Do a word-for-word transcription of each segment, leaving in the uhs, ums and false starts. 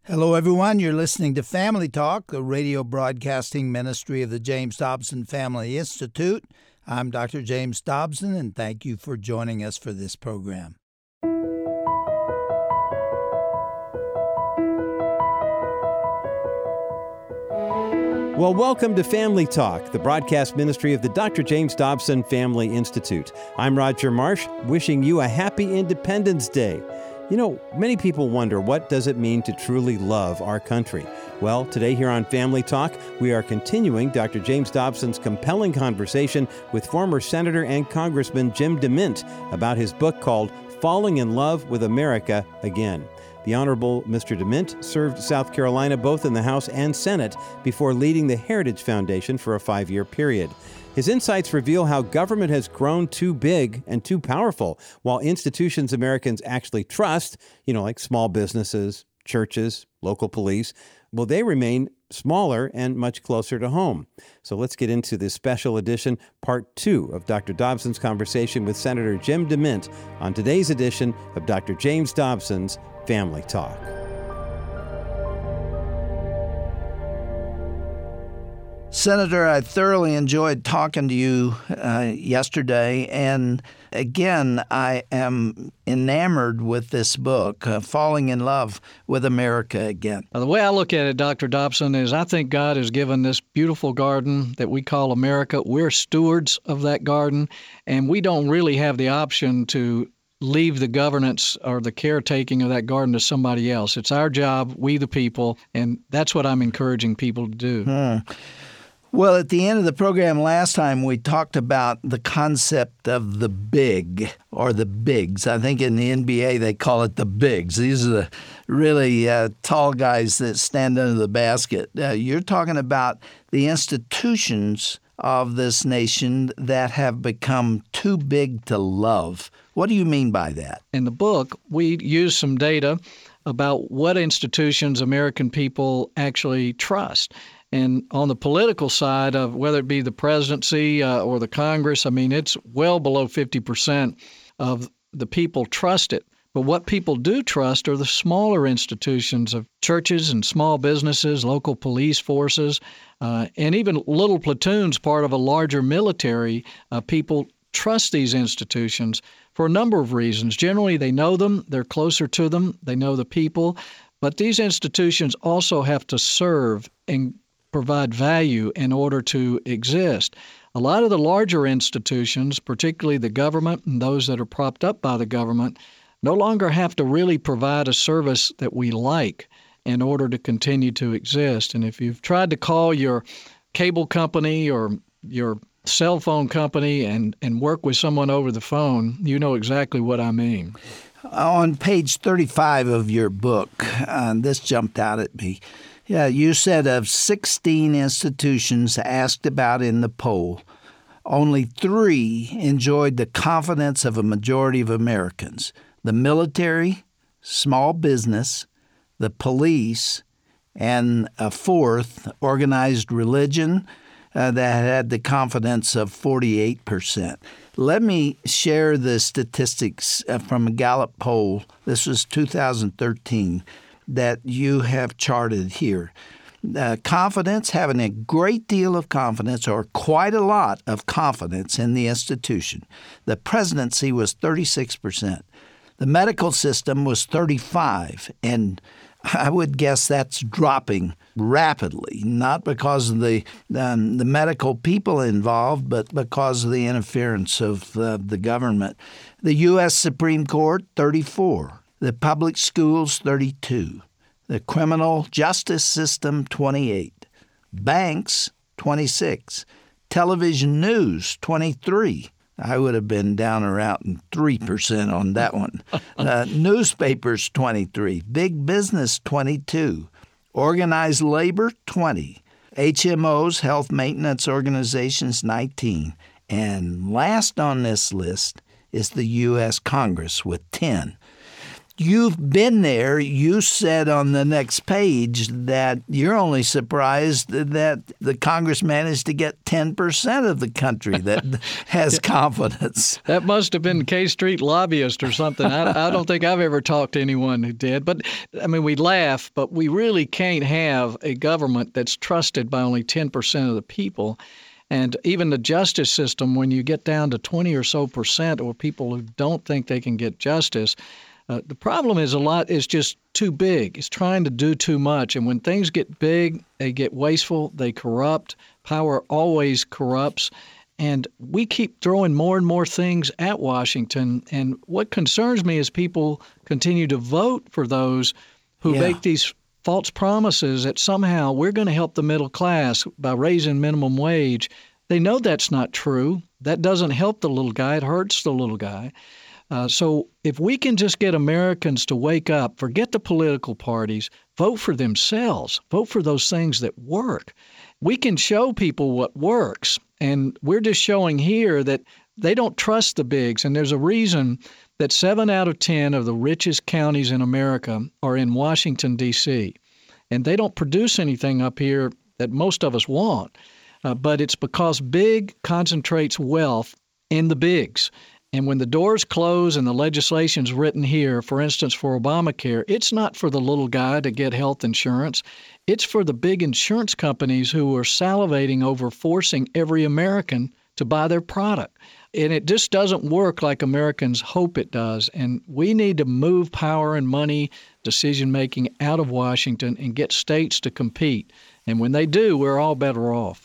Hello, everyone. You're listening to Family Talk, the radio broadcasting ministry of the James Dobson Family Institute. I'm Doctor James Dobson, and thank you for joining us for this program. Well, welcome to Family Talk, the broadcast ministry of the Doctor James Dobson Family Institute. I'm Roger Marsh, wishing you a happy Independence Day. You know, many people wonder, what does it mean to truly love our country? Well, today here on Family Talk, we are continuing Doctor James Dobson's compelling conversation with former Senator and Congressman Jim DeMint about his book called Falling in Love with America Again. The Honorable Mister DeMint served South Carolina both in the House and Senate before leading the Heritage Foundation for a five-year period. His insights reveal how government has grown too big and too powerful, while institutions Americans actually trust, you know, like small businesses, churches, local police, well, they remain smaller and much closer to home. So let's get into this special edition, part two of Doctor Dobson's conversation with Senator Jim DeMint on today's edition of Doctor James Dobson's Family Talk. Senator, I thoroughly enjoyed talking to you uh, yesterday, and again, I am enamored with this book, uh, Falling in Love with America Again. The way I look at it, Doctor Dobson, is I think God has given this beautiful garden that we call America. We're stewards of that garden, and we don't really have the option to leave the governance or the caretaking of that garden to somebody else. It's our job, we the people, and that's what I'm encouraging people to do. Hmm. Well, at the end of the program last time, we talked about the concept of the big or the bigs. I think in the N B A they call it the bigs. These are the really uh, tall guys that stand under the basket. Uh, you're talking about the institutions of this nation that have become too big to love. What do you mean by that? In the book, we use some data about what institutions American people actually trust. And on the political side of whether it be the presidency uh, or the Congress, I mean, it's well below fifty percent of the people trust it. But what people do trust are the smaller institutions of churches and small businesses, local police forces, uh, and even little platoons, part of a larger military. Uh, people trust these institutions for a number of reasons. Generally, they know them, they're closer to them, they know the people. But these institutions also have to serve and provide value in order to exist. A lot of the larger institutions, particularly the government and those that are propped up by the government, no longer have to really provide a service that we like in order to continue to exist. And if you've tried to call your cable company or your cell phone company and, and work with someone over the phone, you know exactly what I mean. On page thirty-five of your book, uh, this jumped out at me. Yeah, you said of sixteen institutions asked about in the poll, only three enjoyed the confidence of a majority of Americans: the military, small business, the police, and a fourth, organized religion, uh, that had the confidence of forty-eight percent. Let me share the statistics from a Gallup poll. This was two thousand thirteen. That you have charted here. Uh, confidence, having a great deal of confidence or quite a lot of confidence in the institution. The presidency was thirty-six percent. The medical system was thirty-five, and I would guess that's dropping rapidly, not because of the um, the medical people involved, but because of the interference of uh, the government. The U S Supreme Court, thirty-four. The public schools, thirty-two. The criminal justice system, twenty-eight. Banks, twenty-six. Television news, twenty-three. I would have been down around three percent on that one. Uh, newspapers, twenty-three. Big business, twenty-two. Organized labor, twenty. H M Os, health maintenance organizations, nineteen. And last on this list is the U S Congress with ten. you've been there. You said on the next page that you're only surprised that the Congress managed to get ten percent of the country that has confidence. That must have been K Street lobbyists or something. I, I don't think I've ever talked to anyone who did. But, I mean, we laugh, but we really can't have a government that's trusted by only ten percent of the people. And even the justice system, when you get down to twenty or so percent or people who don't think they can get justice, uh, the problem is a lot is just too big. It's trying to do too much. And when things get big, they get wasteful, they corrupt. Power always corrupts. And we keep throwing more and more things at Washington. And what concerns me is people continue to vote for those who yeah. make these false promises that somehow we're going to help the middle class by raising minimum wage. They know that's not true. That doesn't help the little guy. It hurts the little guy. Uh, so if we can just get Americans to wake up, forget the political parties, vote for themselves, vote for those things that work, we can show people what works. And we're just showing here that they don't trust the bigs. And there's a reason that seven out of ten of the richest counties in America are in Washington, D C And they don't produce anything up here that most of us want. Uh, but it's because big concentrates wealth in the bigs. And when the doors close and the legislation's written here, for instance, for Obamacare, it's not for the little guy to get health insurance. It's for the big insurance companies who are salivating over forcing every American to buy their product. And it just doesn't work like Americans hope it does. And we need to move power and money decision-making out of Washington and get states to compete. And when they do, we're all better off.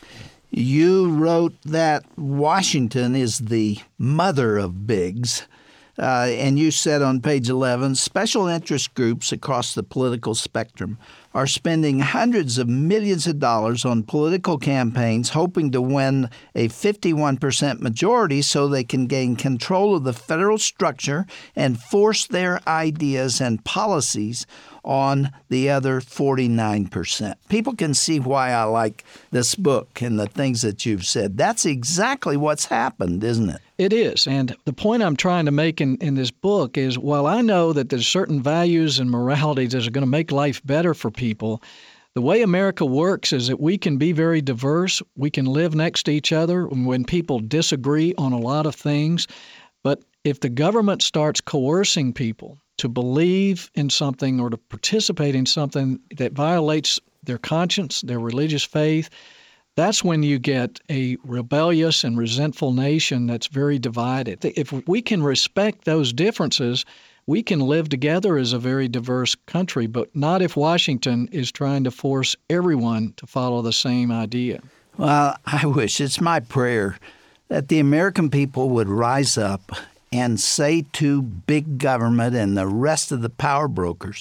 You wrote that Washington is the mother of bigs. Uh, and you said on page eleven, special interest groups across the political spectrum are spending hundreds of millions of dollars on political campaigns hoping to win a fifty-one percent majority so they can gain control of the federal structure and force their ideas and policies on the other forty-nine percent. People can see why I like this book and the things that you've said. That's exactly what's happened, isn't it? It is. And the point I'm trying to make in, in this book is, while I know that there's certain values and moralities that are going to make life better for people, the way America works is that we can be very diverse. We can live next to each other when people disagree on a lot of things. But if the government starts coercing people to believe in something or to participate in something that violates their conscience, their religious faith, that's when you get a rebellious and resentful nation that's very divided. If we can respect those differences, we can live together as a very diverse country, but not if Washington is trying to force everyone to follow the same idea. Well, I wish, it's my prayer, that the American people would rise up and say to big government and the rest of the power brokers,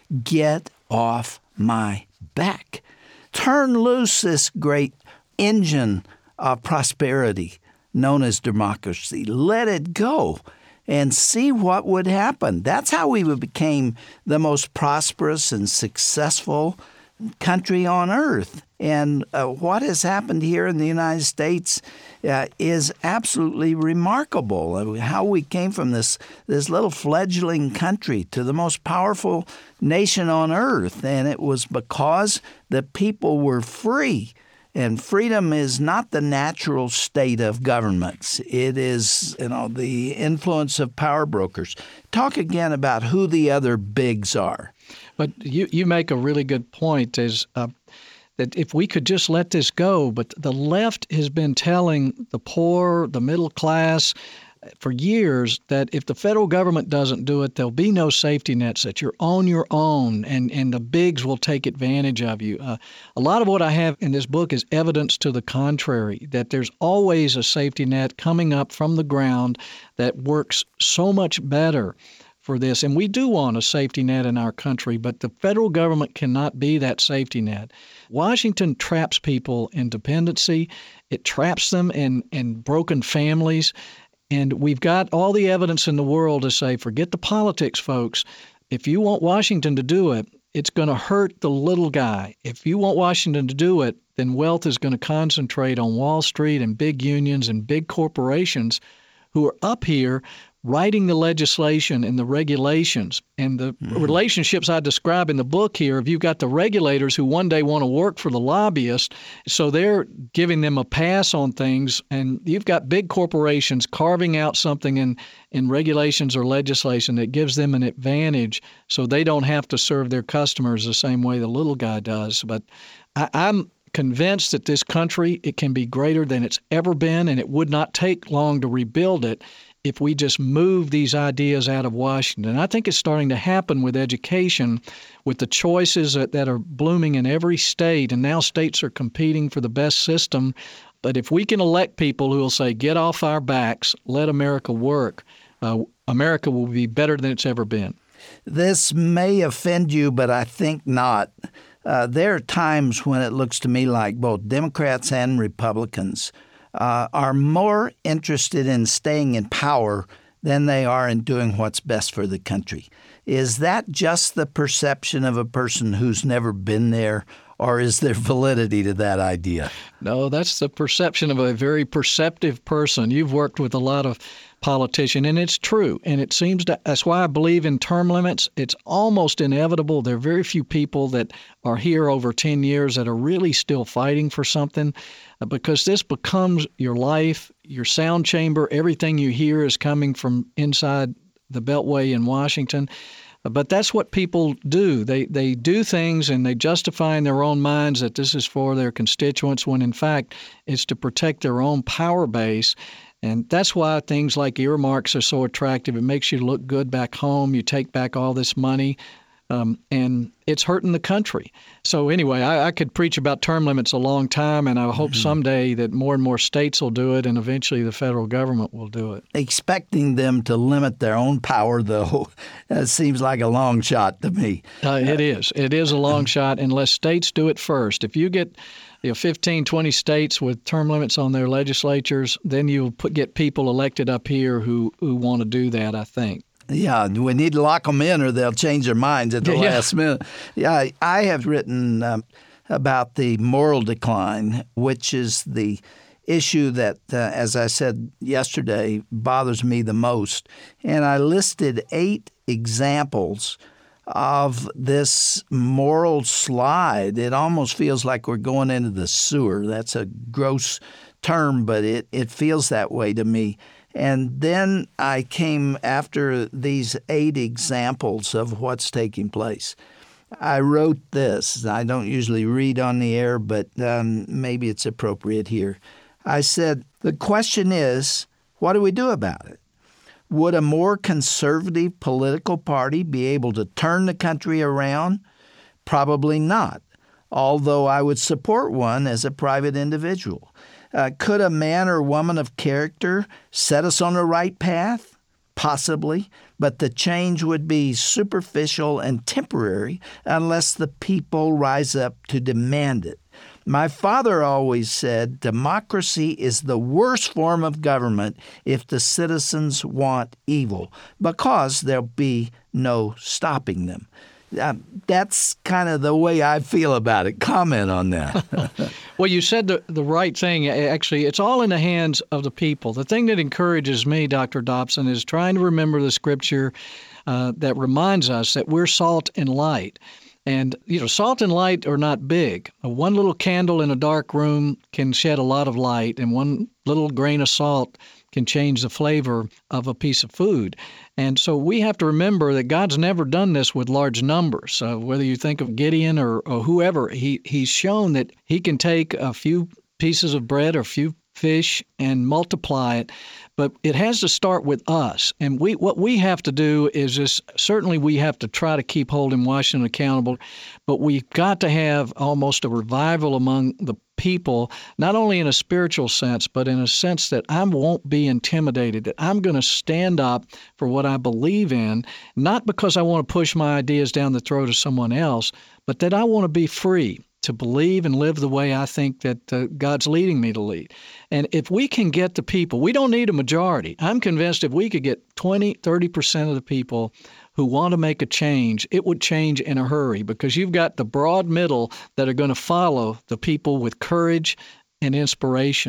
get off my back. Turn loose this great engine of prosperity known as democracy. Let it go and see what would happen. That's how we became the most prosperous and successful country on earth. And uh, what has happened here in the United States uh, is absolutely remarkable. I mean, how we came from this, this little fledgling country to the most powerful nation on earth. And it was because the people were free. And freedom is not the natural state of governments. It is, you know, the influence of power brokers. Talk again about who the other bigs are. But you, you make a really good point, is uh, that if we could just let this go, but the left has been telling the poor, the middle class, for years that if the federal government doesn't do it, there'll be no safety nets, that you're on your own, and, and the bigs will take advantage of you. Uh, a lot of what I have in this book is evidence to the contrary, that there's always a safety net coming up from the ground that works so much better for this. And we do want a safety net in our country, but the federal government cannot be that safety net. Washington traps people in dependency. It traps them in, in broken families. And we've got all the evidence in the world to say, forget the politics, folks. If you want Washington to do it, it's going to hurt the little guy. If you want Washington to do it, then wealth is going to concentrate on Wall Street and big unions and big corporations who are up here writing the legislation and the regulations and the mm-hmm. relationships I describe in the book here. If you've got the regulators who one day want to work for the lobbyists, so they're giving them a pass on things, and you've got big corporations carving out something in, in regulations or legislation that gives them an advantage so they don't have to serve their customers the same way the little guy does. But I, I'm convinced that this country, it can be greater than it's ever been, and it would not take long to rebuild it if we just move these ideas out of Washington. I think it's starting to happen with education, with the choices that, that are blooming in every state, and now states are competing for the best system. But if we can elect people who will say, get off our backs, let America work, uh, America will be better than it's ever been. This may offend you, but I think not. Uh, there are times when it looks to me like both Democrats and Republicans Uh, are more interested in staying in power than they are in doing what's best for the country. Is that just the perception of a person who's never been there, or is there validity to that idea? No, that's the perception of a very perceptive person. You've worked with a lot of politicians, and it's true. And it seems to, that's why I believe in term limits. It's almost inevitable. There are very few people that are here over ten years that are really still fighting for something, because this becomes your life, your sound chamber. Everything you hear is coming from inside the Beltway in Washington. But that's what people do. They they do things and they justify in their own minds that this is for their constituents, when in fact it's to protect their own power base. And that's why things like earmarks are so attractive. It makes you look good back home. You take back all this money, um, and it's hurting the country. So anyway, I, I could preach about term limits a long time, and I hope mm-hmm. someday that more and more states will do it, and eventually the federal government will do it. Expecting them to limit their own power, though, that seems like a long shot to me. Uh, it is. It is a long shot unless states do it first. If you get you know, fifteen, twenty states with term limits on their legislatures, then you'll put, get people elected up here who, who want to do that, I think. Yeah, we need to lock them in or they'll change their minds at the yeah. last minute. Yeah, I have written um, about the moral decline, which is the issue that, uh, as I said yesterday, bothers me the most. And I listed eight examples of this moral slide. It almost feels like we're going into the sewer. That's a gross term, but it, it feels that way to me. And then I came after these eight examples of what's taking place. I wrote this. I don't usually read on the air, but um, maybe it's appropriate here. I said, the question is, what do we do about it? Would a more conservative political party be able to turn the country around? Probably not, although I would support one as a private individual. Uh, could a man or woman of character set us on the right path? Possibly, but the change would be superficial and temporary unless the people rise up to demand it. My father always said democracy is the worst form of government if the citizens want evil, because there'll be no stopping them. Uh, that's kind of the way I feel about it. Comment on that. Well, you said the, the right thing. Actually, it's all in the hands of the people. The thing that encourages me, Doctor Dobson, is trying to remember the scripture uh, that reminds us that we're salt and light. And, you know, salt and light are not big. One little candle in a dark room can shed a lot of light, and one little grain of salt can change the flavor of a piece of food. And so we have to remember that God's never done this with large numbers. Uh, whether you think of Gideon or, or whoever, he he's shown that he can take a few pieces of bread or a few fish and multiply it. But it has to start with us. And we what we have to do is just, certainly we have to try to keep holding Washington accountable, but we've got to have almost a revival among the people, not only in a spiritual sense, but in a sense that I won't be intimidated, that I'm going to stand up for what I believe in, not because I want to push my ideas down the throat of someone else, but that I want to be free to believe and live the way I think that uh, God's leading me to lead. And if we can get the people, we don't need a majority. I'm convinced if we could get twenty, thirty percent of the people who want to make a change, it would change in a hurry, because you've got the broad middle that are going to follow the people with courage and inspiration.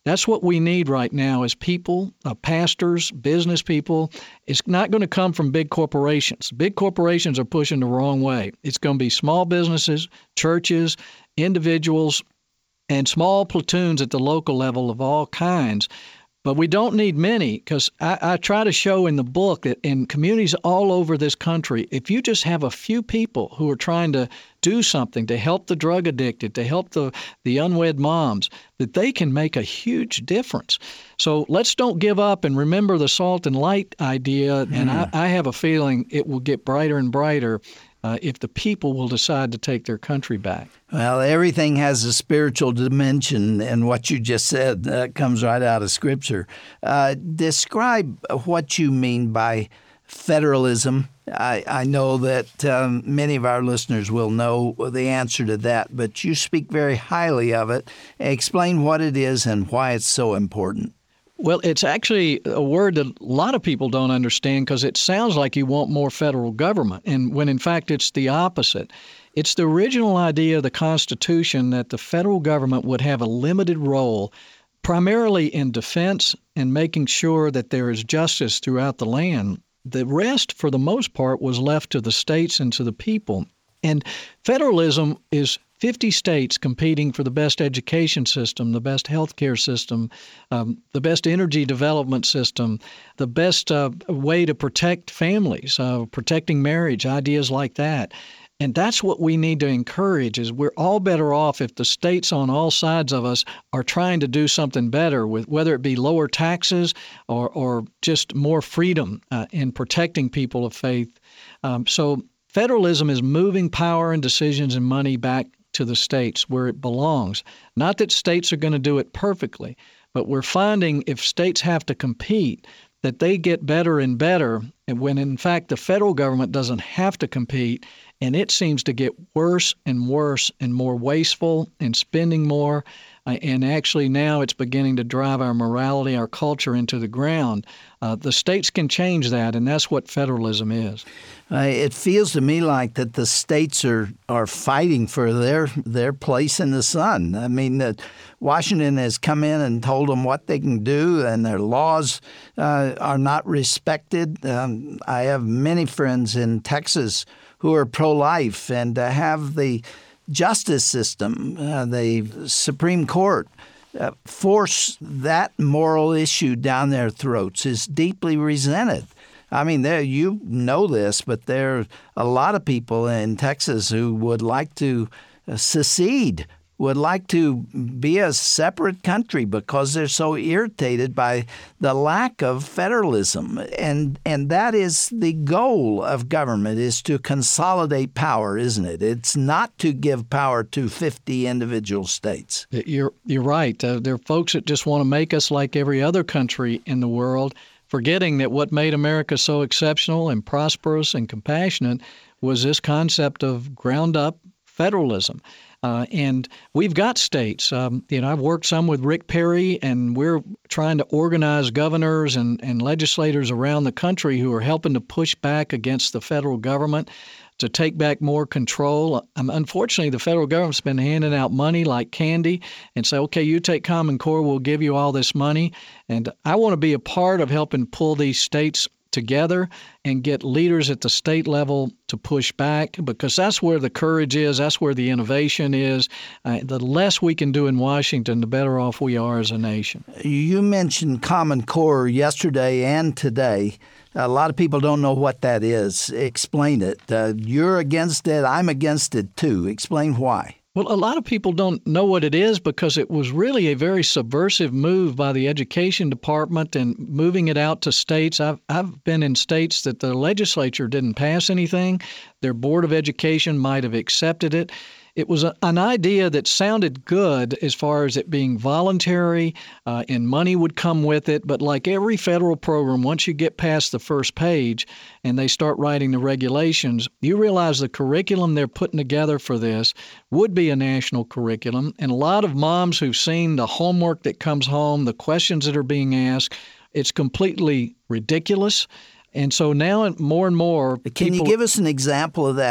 That's what we need right now is people, uh, pastors, business people. It's not going to come from big corporations. Big corporations are pushing the wrong way. It's going to be small businesses, churches, individuals, and small platoons at the local level of all kinds. But we don't need many, because I, I try to show in the book that in communities all over this country, if you just have a few people who are trying to do something to help the drug addicted, to help the, the unwed moms, that they can make a huge difference. So let's don't give up and remember the salt and light idea. Mm. And I, I have a feeling it will get brighter and brighter Uh, if the people will decide to take their country back. Well, everything has a spiritual dimension, and what you just said uh, comes right out of Scripture. Uh, describe what you mean by federalism. I, I know that um, many of our listeners will know the answer to that, but you speak very highly of it. Explain what it is and why it's so important. Well, it's actually a word that a lot of people don't understand because it sounds like you want more federal government, and when in fact it's the opposite. It's the original idea of the Constitution that the federal government would have a limited role primarily in defense and making sure that there is justice throughout the land. The rest, for the most part, was left to the states and to the people. And federalism is fifty states competing for the best education system, the best healthcare system, um, the best energy development system, the best uh, way to protect families, uh, protecting marriage, ideas like that. And that's what we need to encourage is we're all better off if the states on all sides of us are trying to do something better, with whether it be lower taxes or, or just more freedom uh, in protecting people of faith. Um, so federalism is moving power and decisions and money back to the states where it belongs. Not that states are going to do it perfectly, but we're finding if states have to compete, that they get better and better, and when in fact the federal government doesn't have to compete, and it seems to get worse and worse and more wasteful and spending more. Uh, and actually now it's beginning to drive our morality, our culture into the ground. Uh, the states can change that, and that's what federalism is. Uh, it feels to me like that the states are, are fighting for their their place in the sun. I mean, that Washington has come in and told them what they can do, and their laws uh, are not respected. Um, I have many friends in Texas who are pro-life and uh, have the justice system, uh, the Supreme Court, uh, force that moral issue down their throats is deeply resented. I mean, there you know this, but there are a lot of people in Texas who would like to uh, secede, would like to be a separate country because they're so irritated by the lack of federalism. And and that is the goal of government, is to consolidate power, isn't it? It's not to give power to fifty individual states. You're, you're right. Uh, there are folks that just want to make us like every other country in the world, forgetting that what made America so exceptional and prosperous and compassionate was this concept of ground-up federalism. Uh, and we've got states. Um, you know, I've worked some with Rick Perry, and we're trying to organize governors and, and legislators around the country who are helping to push back against the federal government to take back more control. Um, unfortunately, the federal government's been handing out money like candy and say, okay, you take Common Core, we'll give you all this money. And I want to be a part of helping pull these states together and get leaders at the state level to push back, because that's where the courage is, that's where the innovation is. Uh, the less we can do in Washington, the better off we are as a nation. You mentioned Common Core yesterday and today. A lot of people don't know what that is. Explain it. Uh, you're against it. I'm against it too. Explain why. Well, a lot of people don't know what it is because it was really a very subversive move by the Education Department and moving it out to states. I've, I've been in states that the legislature didn't pass anything. Their Board of Education might have accepted it. It was a, an idea that sounded good as far as it being voluntary uh, and money would come with it. But like every federal program, once you get past the first page and they start writing the regulations, you realize the curriculum they're putting together for this would be a national curriculum. And a lot of moms who've seen the homework that comes home, the questions that are being asked, it's completely ridiculous. And so now more and more people... Can you give us an example of that?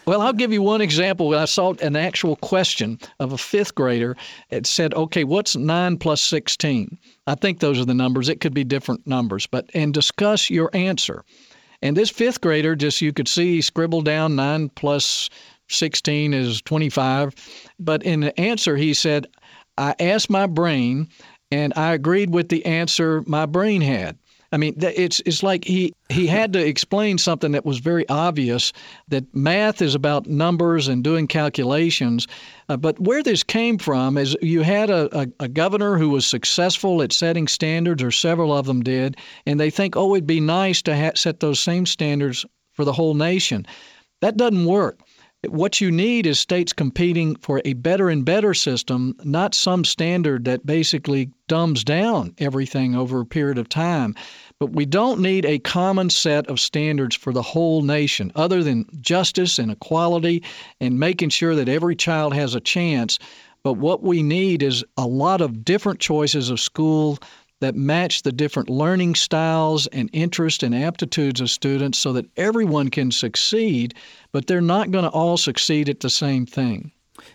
Well, I'll give you one example. I saw an actual question of a fifth grader. It said, okay, what's nine plus sixteen? I think those are the numbers. It could be different numbers, but and discuss your answer. And this fifth grader, just you could see, he scribbled down nine plus sixteen is twenty-five. But in the answer, he said, I asked my brain, and I agreed with the answer my brain had. I mean, it's it's like he, he had to explain something that was very obvious, that math is about numbers and doing calculations. Uh, but where this came from is you had a, a, a governor who was successful at setting standards, or several of them did, and they think, oh, it'd be nice to ha- set those same standards for the whole nation. That doesn't work. What you need is states competing for a better and better system, not some standard that basically dumbs down everything over a period of time. But we don't need a common set of standards for the whole nation, other than justice and equality and making sure that every child has a chance. But what we need is a lot of different choices of school that match the different learning styles and interests and aptitudes of students so that everyone can succeed, but they're not going to all succeed at the same thing.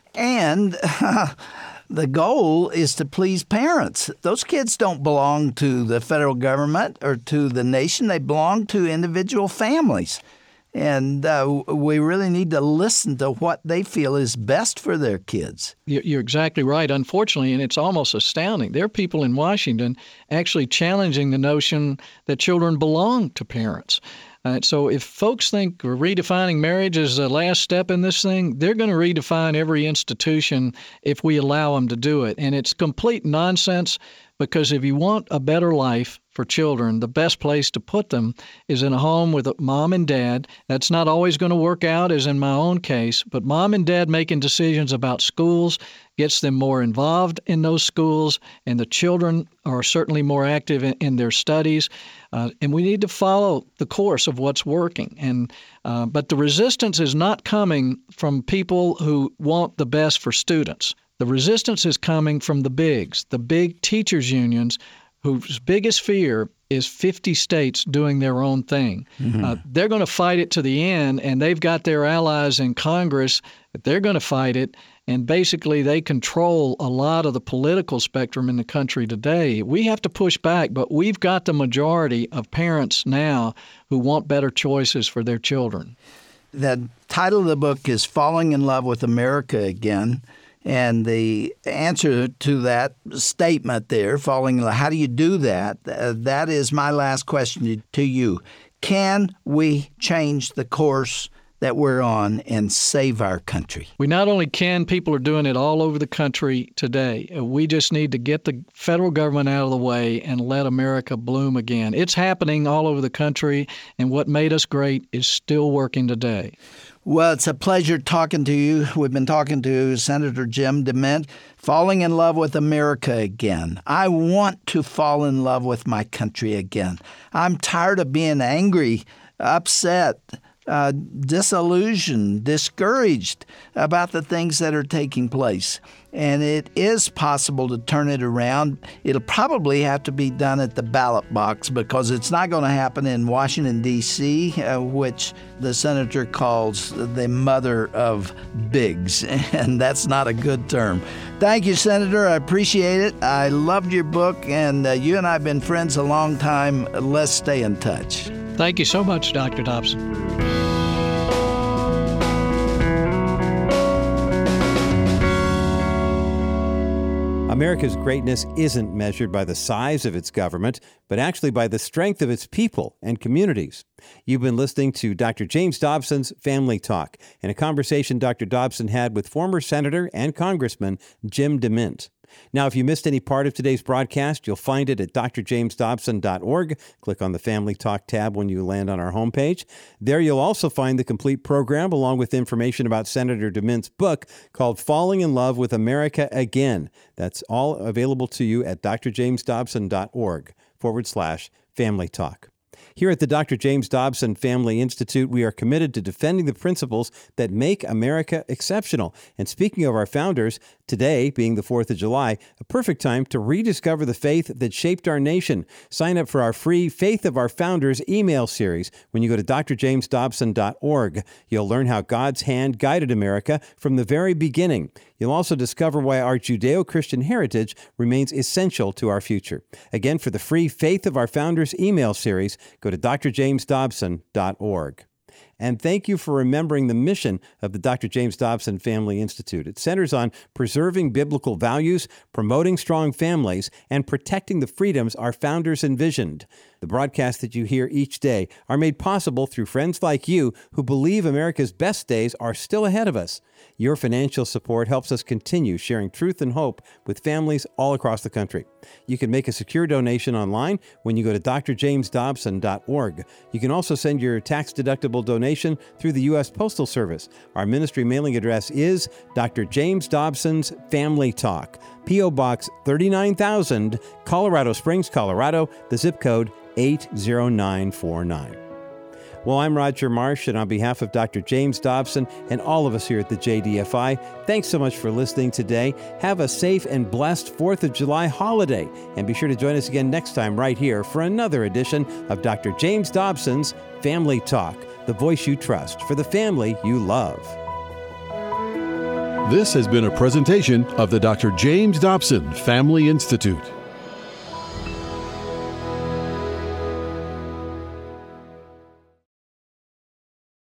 And uh, the goal is to please parents. Those kids don't belong to the federal government or to the nation. They belong to individual families. And uh, we really need to listen to what they feel is best for their kids. You're exactly right, unfortunately, and it's almost astounding. There are people in Washington actually challenging the notion that children belong to parents. Uh, so if folks think redefining marriage is the last step in this thing, they're going to redefine every institution if we allow them to do it. And it's complete nonsense, because if you want a better life for children, the best place to put them is in a home with a mom and dad. That's not always going to work out, as in my own case, but mom and dad making decisions about schools gets them more involved in those schools, and the children are certainly more active in, in their studies. Uh, and we need to follow the course of what's working. And uh, but the resistance is not coming from people who want the best for students. The resistance is coming from the bigs, the big teachers' unions, whose biggest fear is fifty states doing their own thing. Mm-hmm. Uh, they're going to fight it to the end, and they've got their allies in Congress. They're going to fight it, and basically they control a lot of the political spectrum in the country today. We have to push back, but we've got the majority of parents now who want better choices for their children. The title of the book is Falling in Love with America Again. And the answer to that statement there, falling in love, how do you do that? Uh, that is my last question to you. Can we change the course that we're on and save our country? We not only can, people are doing it all over the country today. We just need to get the federal government out of the way and let America bloom again. It's happening all over the country, and what made us great is still working today. Well, it's a pleasure talking to you. We've been talking to Senator Jim DeMint, falling in love with America again. I want to fall in love with my country again. I'm tired of being angry, upset, uh, disillusioned, discouraged about the things that are taking place. And it is possible to turn it around. It'll probably have to be done at the ballot box, because it's not going to happen in Washington, D C, uh, which the senator calls the mother of bigs, and that's not a good term. Thank you, Senator. I appreciate it. I loved your book, and uh, you and I have been friends a long time. Let's stay in touch. Thank you so much, Doctor Dobson. America's greatness isn't measured by the size of its government, but actually by the strength of its people and communities. You've been listening to Doctor James Dobson's Family Talk, and a conversation Doctor Dobson had with former Senator and Congressman Jim DeMint. Now, if you missed any part of today's broadcast, you'll find it at d r james dobson dot org. Click on the Family Talk tab when you land on our homepage. There you'll also find the complete program, along with information about Senator DeMint's book called Falling in Love with America Again. That's all available to you at d r james dobson dot org forward slash family talk. Here at the Doctor James Dobson Family Institute, we are committed to defending the principles that make America exceptional. And speaking of our founders, today, being the fourth of July, a perfect time to rediscover the faith that shaped our nation. Sign up for our free Faith of Our Founders email series when you go to d r james dobson dot org. You'll learn how God's hand guided America from the very beginning. You'll also discover why our Judeo-Christian heritage remains essential to our future. Again, for the free Faith of Our Founders email series, go to d r james dobson dot org. And thank you for remembering the mission of the Doctor James Dobson Family Institute. It centers on preserving biblical values, promoting strong families, and protecting the freedoms our founders envisioned. The broadcasts that you hear each day are made possible through friends like you who believe America's best days are still ahead of us. Your financial support helps us continue sharing truth and hope with families all across the country. You can make a secure donation online when you go to d r james dobson dot org. You can also send your tax-deductible donation through the U S Postal Service. Our ministry mailing address is Doctor James Dobson's Family Talk, P O. Box thirty-nine thousand, Colorado Springs, Colorado, the zip code eight zero nine four nine. Well, I'm Roger Marsh, and on behalf of Doctor James Dobson and all of us here at the J D F I, thanks so much for listening today. Have a safe and blessed fourth of July holiday, and be sure to join us again next time right here for another edition of Doctor James Dobson's Family Talk, the voice you trust for the family you love. This has been a presentation of the Doctor James Dobson Family Institute.